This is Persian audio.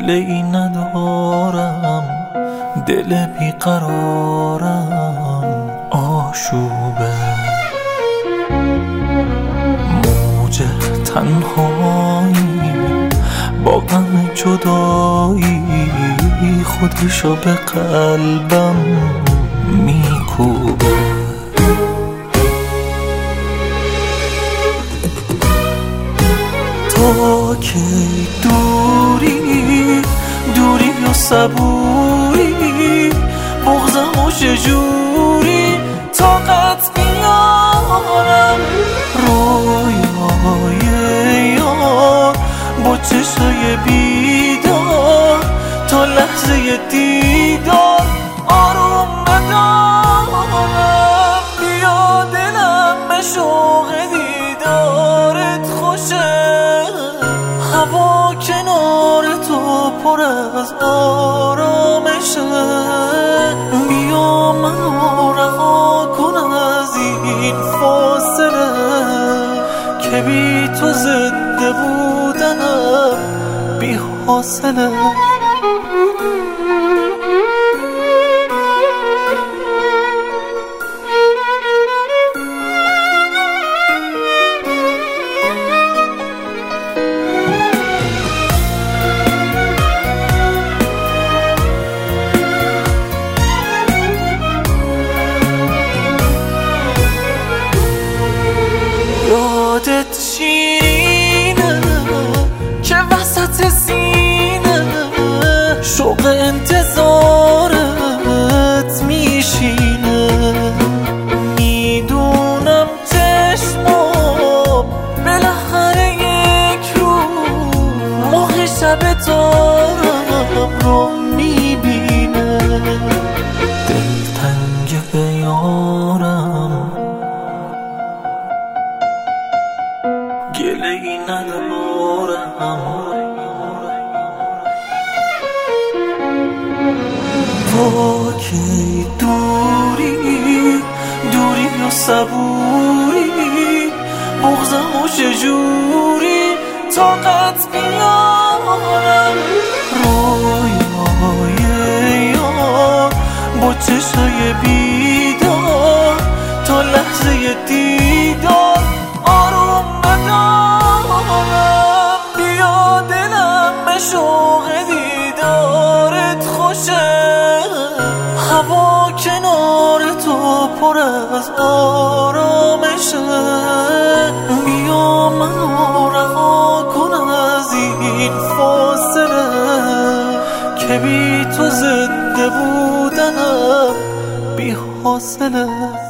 گله ای ندارم، دل بیقرارم آشوبه، موج تنهایی با غم جدایی خودشو به قلبم میکوبه. تا کی دوری و صبوری، بغضم و چجوری طاقت بیارم، رویای یار با چشای بیدار تا لحظه دیدار آروم ندارم. بیا دلم به شوق دیدارت خوشه، هوا کنار تو پر از آرامشه، بیا منو رها کن از این فاصله که بی تو زنده بودنم بی حاصله. یادت شیرینه که وسط سینه شوق انتظارت میشینه، میدونم چشمام بالاخره یک رو ماه شب تارم رو میبینه. دلتنگ به یارم گله ای ندارم، تا کی دوری و صبوری، بغضم و چجوری طاقت بیارم، رویای یار با چشای بیدار تا لحظه دیدار آروم ندارم. بیا دلم به شوق دیدارت خوشه، هوا کنار تو پر از آرامشه، بیا منو رها کن از این فاصله که بی تو زنده بودنم بی حاصله.